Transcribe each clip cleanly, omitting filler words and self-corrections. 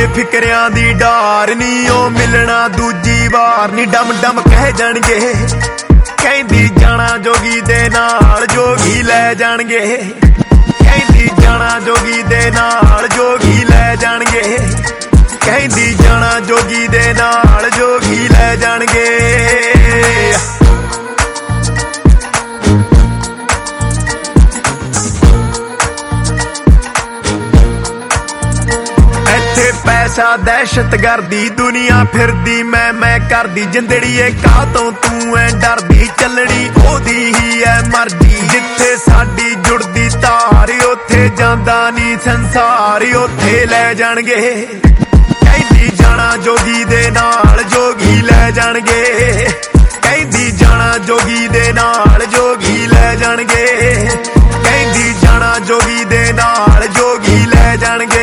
ਫਿਕਰਿਆਂ ਦੀ ਡਾਰ ਨੀ ਉਹ ਮਿਲਣਾ ਦੂਜੀ ਵਾਰ ਨੀ ਡਮ ਡਮ ਕਹਿ ਜਾਣਗੇ ਕਹਿੰਦੀ ਜਾਣਾ ਜੋਗੀ ਦੇ ਨਾਲ ਜੋਗੀ ਲੈ ਜਾਣਗੇ ਕਹਿੰਦੀ ਜਾਣਾ ਜੋਗੀ ਦੇ ਨਾਲ ਜੋਗੀ ਲੈ ਜਾਣਗੇ ਕਹਿੰਦੀ ਜਾਣਾ ਜੋਗੀ ਦੇ ਨਾਲ ਜੋਗੀ ਲੈ ਜਾਣਗੇ पैसा दहशत गर्दी दुनिया फिरदी मैं करदी जिंदड़ीए का तो तू है डरदी चलनी ओदी ही है मर्जी जिथे साडी जुड़दी तार उथे जांदा नी संसार उथे ले जाणगे कहंदी जाना जोगी दे नाल जोगी ले जाणगे कहंदी जाना जोगी दे नाल जोगी ले जाणगे कहंदी जाना जोगी दे नाल जोगी ले जाणगे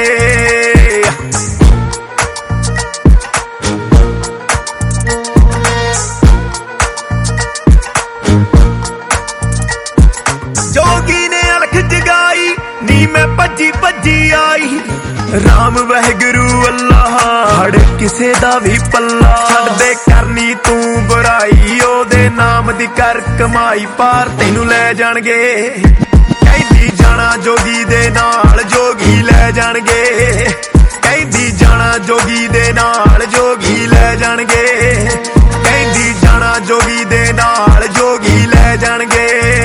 जोगी ने अलख जगाई नी मैं भज्जी भज्जी आई राम वाहिगुरू अल्लाह हड़ किसे दा भी पल्ला छड़ दे करनी तू बुराई ओदे नाम दी कर कमाई पार तैनू ले जाणगे कहंदी जाना जोगी दे नाल जोगी ले जाणगे कहंदी जाना जोगी दे नाल जोगी ले जाणगे कहंदी जाना जोगी दे नाल जोगी ले जाणगे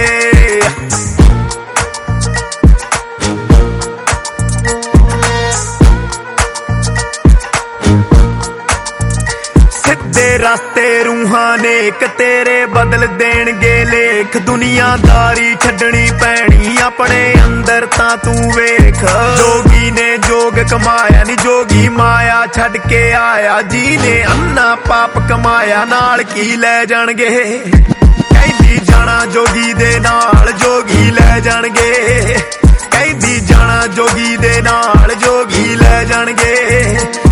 रास्ते रूहानेक तेरे बदल देणगे लेख दुनियादारी छड्डनी पैनी अपने अंदर तां तू वेख जोगी ने जोग कमाया नी जोगी माया छड्ड के आया जी ने अन्ना पाप कमाया नाल की ले जाणगे कहंदी जाना जोगी दे नाल जोगी ले जाणगे कहंदी जाना जोगी दे नाल जोगी ले जाणगे